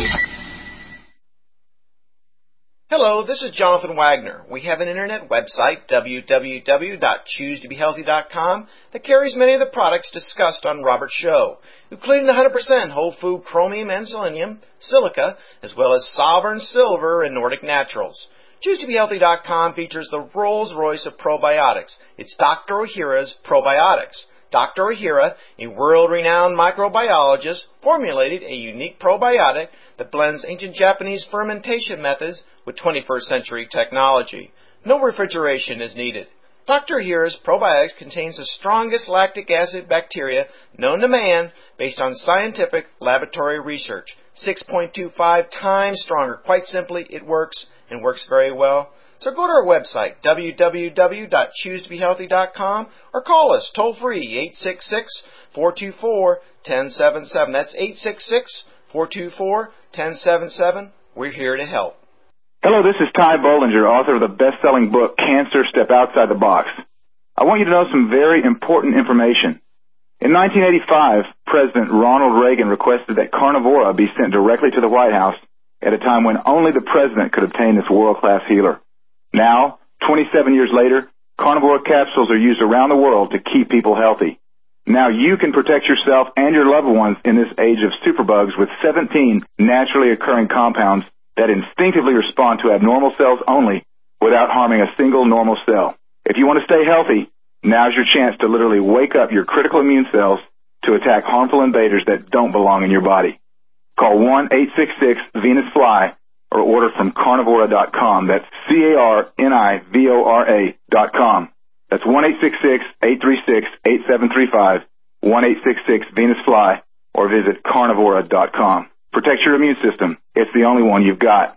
Hello, this is Jonathan Wagner. We have an internet website, w w w dot choose to be healthy dot com, that carries many of the products discussed on Robert's show, including one hundred percent whole food chromium and selenium, silica, as well as Sovereign Silver and Nordic Naturals. choose to be healthy dot com features the Rolls-Royce of probiotics. It's Doctor Ohhira's Probiotics. Doctor Ohhira, a world-renowned microbiologist, formulated a unique probiotic that blends ancient Japanese fermentation methods with twenty-first century technology. No refrigeration is needed. Doctor Ohhira's probiotics contains the strongest lactic acid bacteria known to man based on scientific laboratory research. six point two five times stronger. Quite simply, it works and works very well. So go to our website, w w w dot choose to be healthy dot com, or call us toll-free, eight six six, four two four, one zero seven seven. That's eight six six, four two four, one zero seven seven. We're here to help. Hello, this is Ty Bollinger, author of the best-selling book, Cancer, Step Outside the Box. I want you to know some very important information. In nineteen eighty-five, President Ronald Reagan requested that Carnivora be sent directly to the White House at a time when only the president could obtain this world-class healer. Now, twenty-seven years later, Carnivora capsules are used around the world to keep people healthy. Now you can protect yourself and your loved ones in this age of superbugs with seventeen naturally occurring compounds that instinctively respond to abnormal cells only without harming a single normal cell. If you want to stay healthy, now's your chance to literally wake up your critical immune cells to attack harmful invaders that don't belong in your body. Call one eight six six Venus Fly or order from carnivora dot com. That's C A R N I V O R A dot com. That's one eight six six, eight three six, eight seven three five, one eight six six Venus Fly, or visit carnivora dot com. Protect your immune system. It's the only one you've got.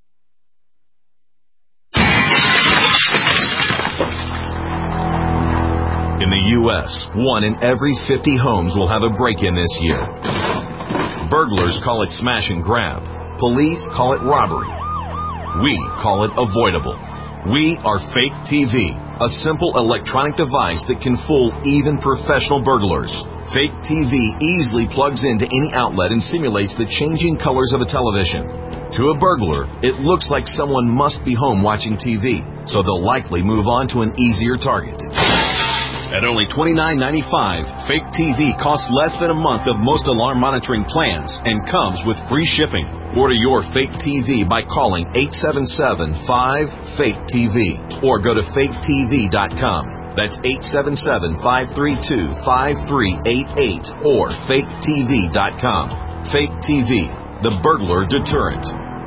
In the U S, one in every fifty homes will have a break-in this year. Burglars call it smash and grab. Police call it robbery. We call it avoidable. We are Fake T V, a simple electronic device that can fool even professional burglars. Fake T V easily plugs into any outlet and simulates the changing colors of a television. To a burglar, it looks like someone must be home watching T V, so they'll likely move on to an easier target. At only twenty-nine ninety-five, Fake T V costs less than a month of most alarm monitoring plans and comes with free shipping. Order your Fake T V by calling eight seven seven, five, F A K E T V or go to fake t v dot com. That's eight seven seven, five three two, five three eight eight or fake T V dot com. Fake T V, the burglar deterrent.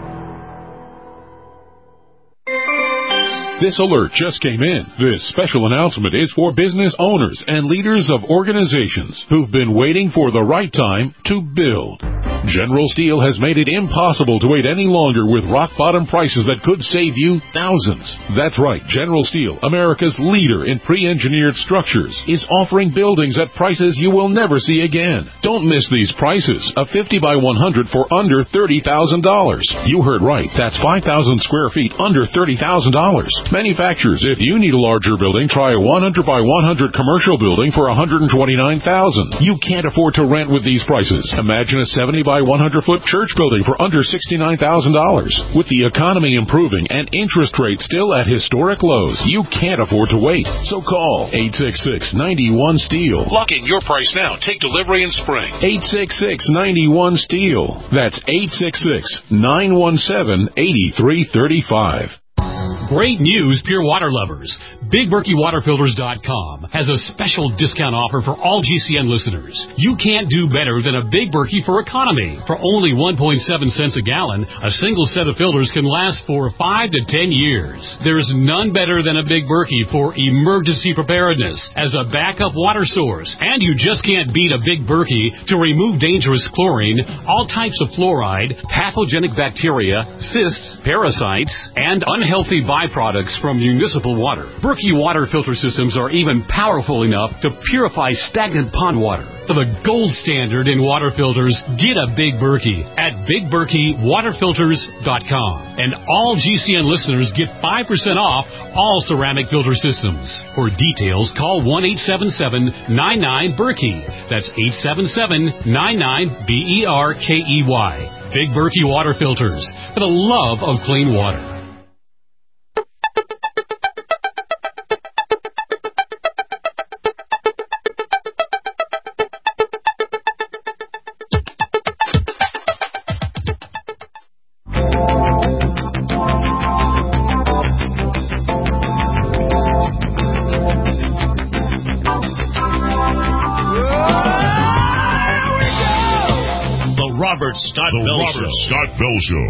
This alert just came in. This special announcement is for business owners and leaders of organizations who've been waiting for the right time to build. General Steel has made it impossible to wait any longer with rock-bottom prices that could save you thousands. That's right, General Steel, America's leader in pre-engineered structures, is offering buildings at prices you will never see again. Don't miss these prices. A fifty by one hundred for under thirty thousand dollars. You heard right. That's five thousand square feet under thirty thousand dollars. Manufacturers, if you need a larger building, try a one hundred by one hundred commercial building for one hundred twenty-nine thousand dollars. You can't afford to rent with these prices. Imagine a seventy by one hundred foot church building for under sixty-nine thousand dollars. With the economy improving and interest rates still at historic lows, you can't afford to wait. So call eight six six, nine one, STEEL. Lock in your price now. Take delivery in spring. eight six six, nine one, STEEL. That's eight six six, nine one seven, eight three three five. Great news, pure water lovers. Big Berkey Water Filters dot com has a special discount offer for all G C N listeners. You can't do better than a Big Berkey for economy. For only one point seven cents a gallon, a single set of filters can last for five to ten years. There's none better than a Big Berkey for emergency preparedness as a backup water source. And you just can't beat a Big Berkey to remove dangerous chlorine, all types of fluoride, pathogenic bacteria, cysts, parasites, and unhealthy byproducts from municipal water. Berkey water filter systems are even powerful enough to purify stagnant pond water. For the gold standard in water filters, get a Big Berkey at Big Berkey Water Filters dot com. And all G C N listeners get five percent off all ceramic filter systems. For details, call one eight seven seven, nine nine, Berkey. That's eight seven seven, nine nine, B E R K E Y. Big Berkey Water Filters, for the love of clean water. Scott the Bell Robert Show. Scott Bell Show.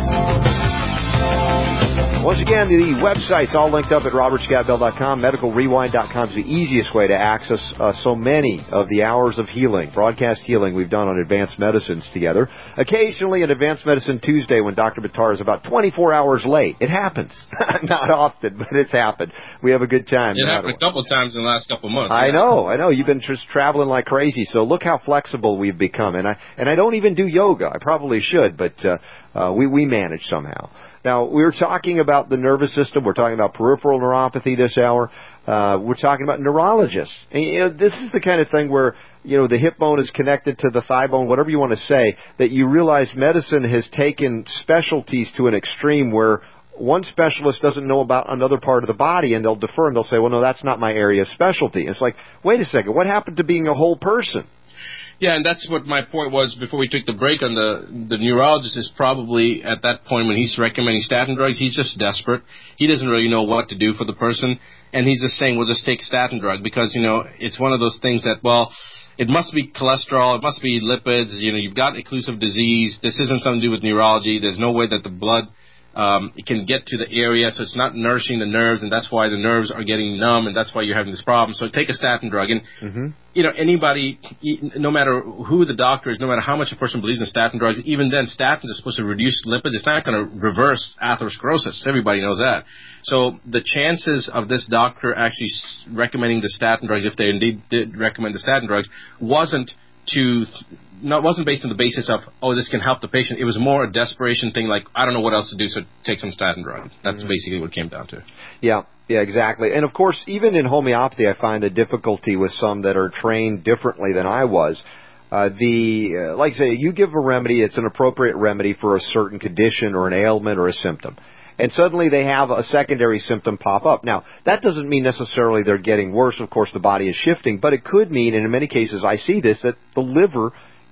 Once again, the website's all linked up at robert scott bell dot com. medical rewind dot com is the easiest way to access uh, so many of the hours of healing, broadcast healing we've done on Advanced Medicines together. Occasionally an Advanced Medicine Tuesday when Doctor Buttar is about twenty-four hours late. It happens. Not often, but it's happened. We have a good time. It happened a couple of times in the last couple of months. I yeah. know, I know. You've been just traveling like crazy. So look how flexible we've become. And I and I don't even do yoga. I probably should, but uh, uh, we, we manage somehow. Now, we were talking about the nervous system. We're talking about peripheral neuropathy this hour. Uh, we're talking about neurologists. And, you know, this is the kind of thing where, you know, the hip bone is connected to the thigh bone, whatever you want to say, that you realize medicine has taken specialties to an extreme where one specialist doesn't know about another part of the body, and they'll defer and they'll say, well, no, that's not my area of specialty. It's like, wait a second, what happened to being a whole person? Yeah, and that's what my point was before we took the break on the the neurologist is probably at that point when he's recommending statin drugs, he's just desperate. He doesn't really know what to do for the person, and he's just saying, well, just take a statin drug because, you know, it's one of those things that, well, it must be cholesterol, it must be lipids, you know, you've got occlusive disease, this isn't something to do with neurology, there's no way that the blood Um, it can get to the area, so it's not nourishing the nerves, and that's why the nerves are getting numb, and that's why you're having this problem. So take a statin drug. And, mm-hmm. you know, anybody, no matter who the doctor is, no matter how much a person believes in statin drugs, even then, statins are supposed to reduce lipids. It's not going to reverse atherosclerosis. Everybody knows that. So the chances of this doctor actually recommending the statin drugs, if they indeed did recommend the statin drugs, wasn't to... No, it wasn't based on the basis of, oh, this can help the patient. It was more a desperation thing like, I don't know what else to do, so take some statin drug. That's mm-hmm. basically what it came down to. Yeah, yeah, exactly. And, of course, even in homeopathy, I find a difficulty with some that are trained differently than I was. Uh, the uh, like I say, you give a remedy, it's an appropriate remedy for a certain condition or an ailment or a symptom. And suddenly they have a secondary symptom pop up. Now, that doesn't mean necessarily they're getting worse. Of course, the body is shifting. But it could mean, and in many cases I see this, that the liver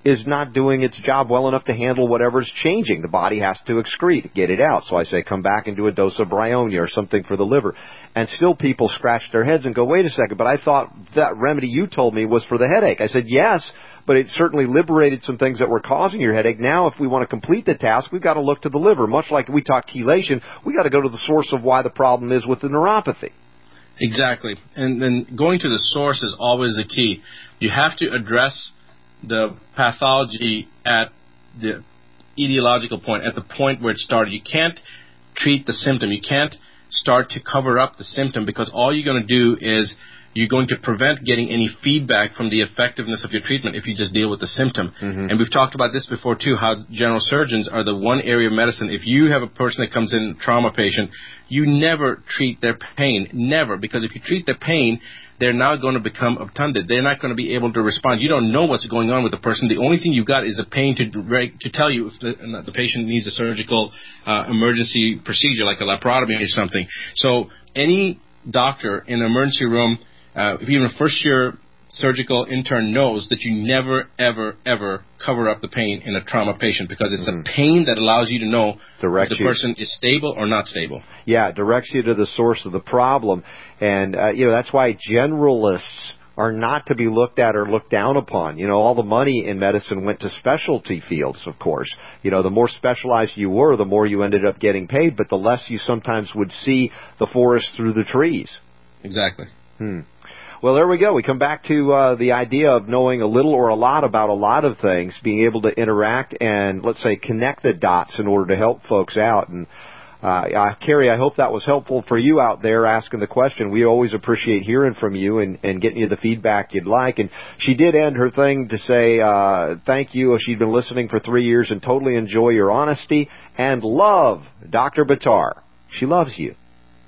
is not doing its job well enough to handle whatever's changing. The body has to excrete, get it out. So I say come back and do a dose of Bryonia or something for the liver. And still people scratch their heads and go, wait a second, but I thought that remedy you told me was for the headache. I said, yes, but it certainly liberated some things that were causing your headache. Now, if we want to complete the task, we've got to look to the liver. Much like we talk chelation, we got to go to the source of why the problem is with the neuropathy. Exactly. And then going to the source is always the key. You have to address the pathology at the etiological point, at the point where it started. You can't treat the symptom. You can't start to cover up the symptom, because all you're going to do is you're going to prevent getting any feedback from the effectiveness of your treatment if you just deal with the symptom. Mm-hmm. And we've talked about this before, too, how general surgeons are the one area of medicine. If you have a person that comes in, a trauma patient, you never treat their pain, never, because if you treat their pain, they're now going to become obtunded. They're not going to be able to respond. You don't know what's going on with the person. The only thing you've got is the pain to to tell you if the, the patient needs a surgical uh, emergency procedure, like a laparotomy or something. So any doctor in an emergency room, uh, even a first-year surgical intern, knows that you never, ever, ever cover up the pain in a trauma patient, because it's mm-hmm. the pain that allows you to know Direct if the you. person is stable or not stable. Yeah, it directs you to the source of the problem. And, uh, you know, that's why generalists are not to be looked at or looked down upon. You know, all the money in medicine went to specialty fields, of course. You know, the more specialized you were, the more you ended up getting paid, but the less you sometimes would see the forest through the trees. Exactly. Hmm. Well, there we go. We come back to uh, the idea of knowing a little or a lot about a lot of things, being able to interact and, let's say, connect the dots in order to help folks out. And, uh, uh, Carrie, I hope that was helpful for you out there asking the question. We always appreciate hearing from you and, and getting you the feedback you'd like. And she did end her thing to say uh, thank you. She'd been listening for three years and totally enjoy your honesty and love Doctor Buttar. She loves you.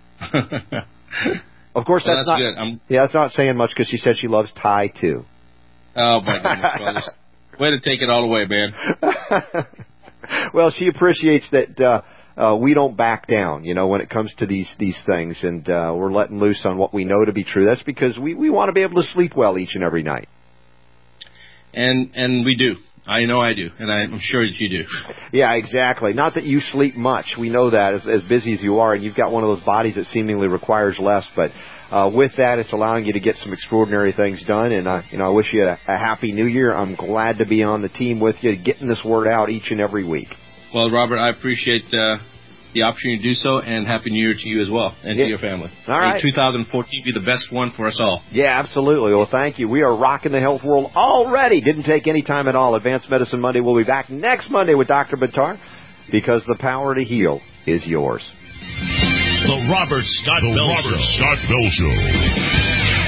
Of course, well, that's, that's not. Good. I'm, yeah, that's not saying much, because she said she loves Thai too. Oh my goodness! Well, way to take it all away, man. Well, she appreciates that uh, uh, we don't back down, you know, when it comes to these these things, and uh, we're letting loose on what we know to be true. That's because we we want to be able to sleep well each and every night. And and we do. I know I do, and I'm sure that you do. Yeah, exactly. Not that you sleep much. We know that, as, as busy as you are, and you've got one of those bodies that seemingly requires less. But uh, with that, it's allowing you to get some extraordinary things done. And uh, you know, I wish you a, a happy New Year. I'm glad to be on the team with you, getting this word out each and every week. Well, Robert, I appreciate uh, the opportunity to do so, and Happy New Year to you as well, and yeah. to your family. All right. May two thousand fourteen be the best one for us all. Yeah, absolutely. Well, thank you. We are rocking the health world already. Didn't take any time at all. Advanced Medicine Monday. We'll be back next Monday with Doctor Buttar, because the power to heal is yours. The Robert Scott the Bell Robert Show. Scott Bell Show.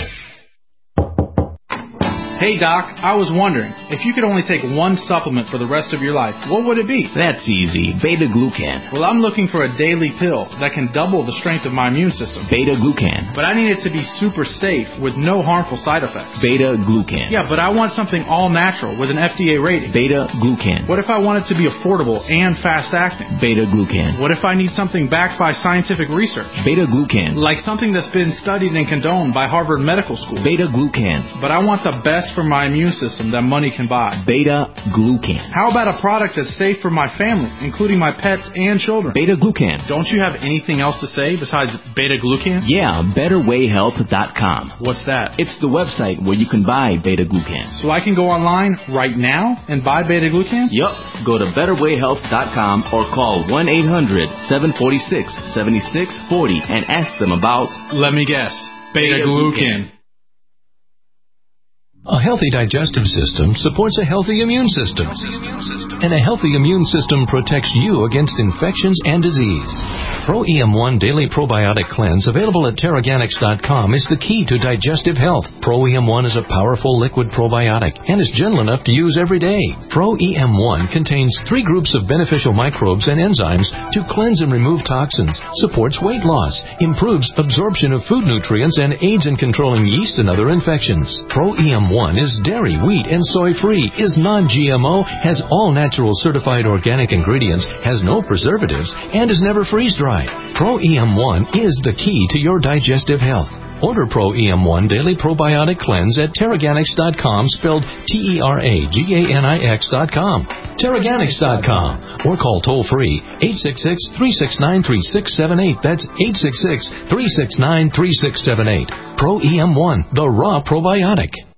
Hey, Doc, I was wondering, if you could only take one supplement for the rest of your life, what would it be? That's easy. Beta-glucan. Well, I'm looking for a daily pill that can double the strength of my immune system. Beta-glucan. But I need it to be super safe with no harmful side effects. Beta-glucan. Yeah, but I want something all-natural with an F D A rating. Beta-glucan. What if I want it to be affordable and fast-acting? Beta-glucan. What if I need something backed by scientific research? Beta-glucan. Like something that's been studied and condoned by Harvard Medical School. Beta-glucan. But I want the best for my immune system that money can buy. Beta-glucan. How about a product that's safe for my family, including my pets and children? Beta-glucan. Don't you have anything else to say besides beta-glucan? Yeah, better way health dot com. What's that? It's the website where you can buy beta-glucan. So I can go online right now and buy beta-glucan? Yup. Go to better way health dot com or call one eight hundred seven four six seven six four zero and ask them about... Let me guess. Beta-glucan. A healthy digestive system supports a healthy immune system. And a healthy immune system protects you against infections and disease. Pro E M one Daily Probiotic Cleanse, available at Terraganics dot com, is the key to digestive health. Pro E M one is a powerful liquid probiotic and is gentle enough to use every day. Pro E M one contains three groups of beneficial microbes and enzymes to cleanse and remove toxins, supports weight loss, improves absorption of food nutrients, and aids in controlling yeast and other infections. Pro E M one is dairy, wheat, and soy-free, is non-G M O, has all natural certified organic ingredients, has no preservatives, and is never freeze-dried. Pro E M one is the key to your digestive health. Order Pro E M one Daily Probiotic Cleanse at Teraganix dot com, spelled T E R A G A N I X dot com. Teraganix dot com. Or call toll-free eight six six, three six nine, three six seven eight. That's eight six six, three six nine, three six seven eight. Pro E M one, the raw probiotic.